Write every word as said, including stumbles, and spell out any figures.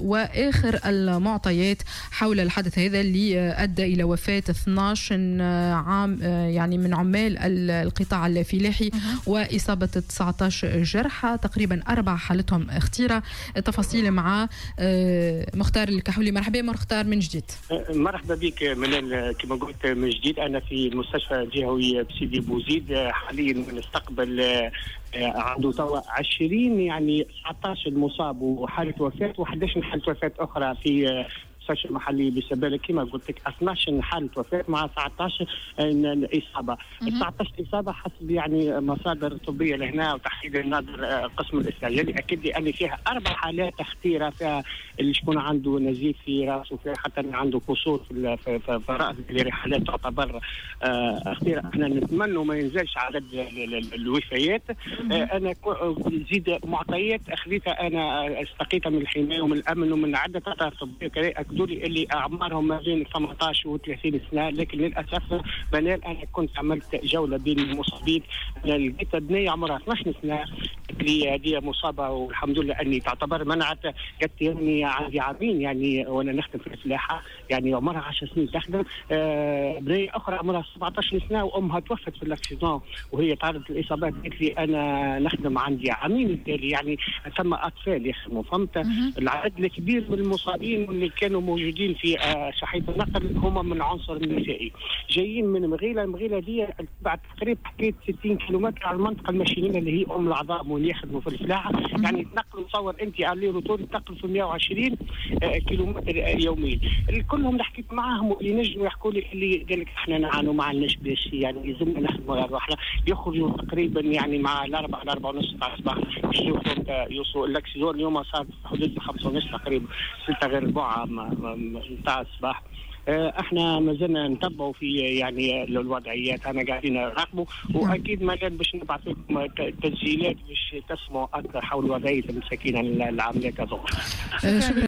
وآخر المعطيات حول الحدث هذا اللي أدى إلى وفاة اثنعش عام يعني من عمال القطاع الفلاحي وإصابة تسعة عشر جرحى، تقريبا أربع حالتهم اختيرة. تفاصيل مع مختار الكحولي. مرحبا مختار من جديد. مرحبا بك منال. كما قلت من جديد أنا في المستشفى الجهوي بسيدي بوزيد، حاليا نستقبل عنده توا عشرين يعني تسعة عشر مصاب وحالة وفاة وأحد عشر حالة وفاة أخرى في المستشفى المحلي بسبالة. كما قلت لك اثنعش حالة وفاة مع تسعة عشر إصابة. تسعة عشر إصابة حسب يعني مصادر طبية لهنا وتحديدا ناظر قسم الاستعجالي أكد لي أن فيها أربع حالات اختيرة، فيها اللي شكون عنده نزيف في راسه، فيها حتى اللي عنده كسور في في, في, في رأسه، اللي حالات تعتبر اختيرة. احنا نتمنى ما ينزلش عدد الوفيات. أنا نزيد معطيات أخذتها أنا استقيتها من الحماية ومن الأمن ومن عدة أطراف طبية أكدوا لي اللي أعمارهم ما بين ثمانية عشر و ثلاثين سنة، لكن للأسف منال أنا كنت عملت جولة بين المصابين، أنا لقيت بنية عمرها اثنعش سنة اللي هذه مصابة والحمد لله أني تعتبر منعت. قالت لي عندي عامين يعني وأنا نخدم في الفلاحة، يعني عمرها عشر سنين تخدم. آه بنية أخرى عمرها سبعة عشر سنة وأمها توفت في الاكسيدون وهي تعرضت للإصابات. قالت لي أنا نخدم عندي عامين، بالتالي يعني ثم أطفال يخدموا. فهمت العدد الكبير من المصابين اللي كانوا موجودين في شحية النقل هم من عنصر النسائي، جايين من مغيلة. مغيلة دي بعد تقريبا حكاية ستين كيلومتر على المنطقة المشينين اللي هي أم العظام واللي يخدموا في الفلاحة، يعني تنقلوا تصور أنت على روتور تنقل في مئة وعشرين كيلومتر يوميا. كلهم اللي حكيت معاهم واللي نجموا يحكوا لي اللي قال لك احنا نعانوا ما عندناش باش يعني يلزمنا نخدموا على روحنا، يخرجوا تقريبا يعني مع الأربعة الأربعة ونص تاع الصباح يوصلوا الاكسيدون. اليوم صار في حدود خمسة ونص تقريبا ستة غير ربع نتاع الصباح. احنا ما زلنا نتبعوا في يعني الوضعيات، انا قاعدين نراقبوا واكيد ما باش نبعث لكم تسجيلات باش تسمعوا اكثر حول وضعيه المساكين العاملات هذوك.